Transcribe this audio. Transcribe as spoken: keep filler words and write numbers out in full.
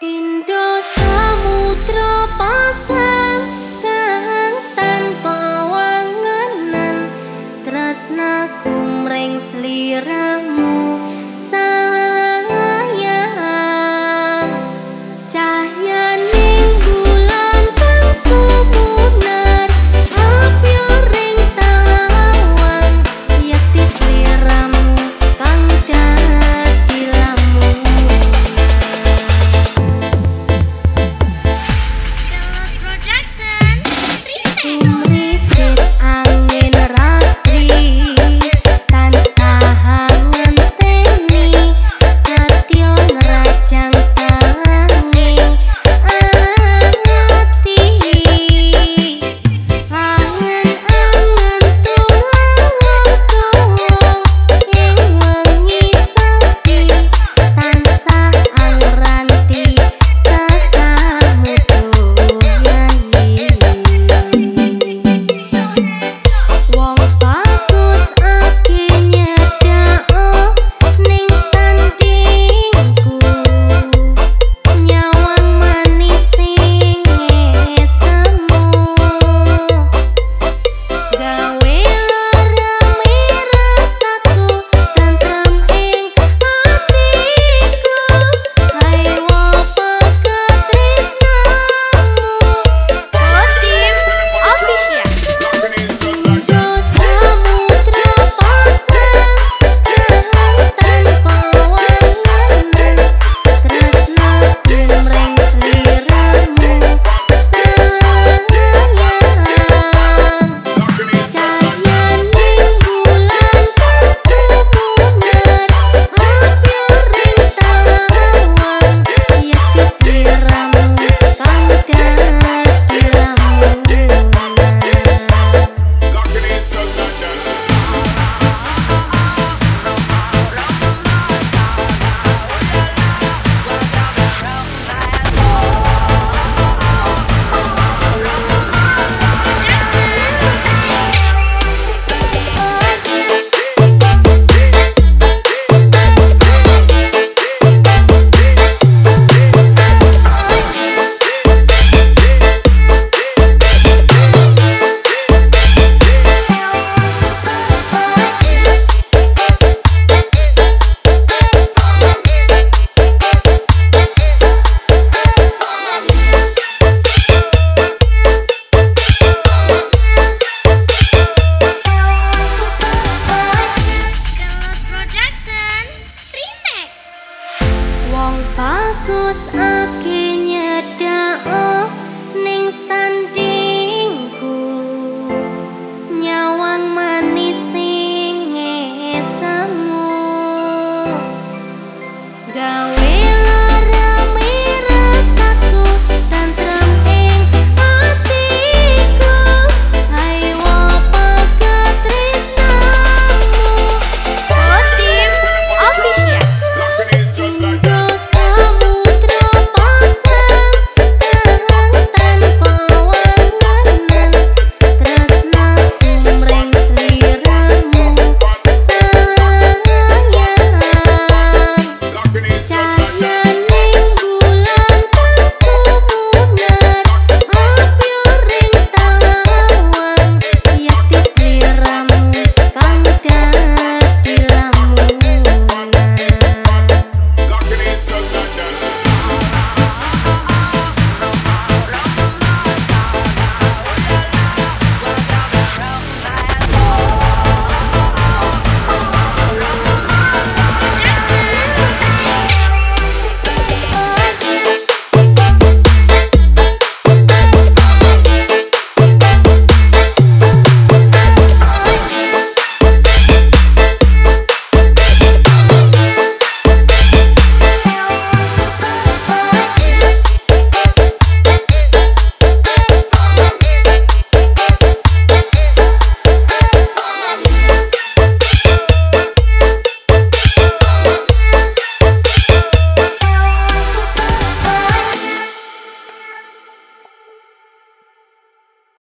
Pindho samudra pasang kang tanpa wangenan tresnaku mring sliramu sayang cahyaning bulan kang sumunar apyo ring tawang yekti sliramu kang dadi lamunan. Sumripit angin ratri tansah ngenteni setyon rajang tanging ati angen-angen tulang suwung ing wengi sepi tansah angranti tekamu wong bagus ake nyedhako ning sandingku nyawang manis sing esemu gawe laremi rasaku tentrem ing atiku ayo pegat tresnamu Sotim Official. Pindho samudra pasang kang tanpa wangenan tresnaku mring sliramu sayang cahyaning bulan kang sumunar apyo ring tawang yekti sliramu kang dadi lamunan. Wong bagus ake nyedhako ning sandingku nyawang manis sing esemu gawe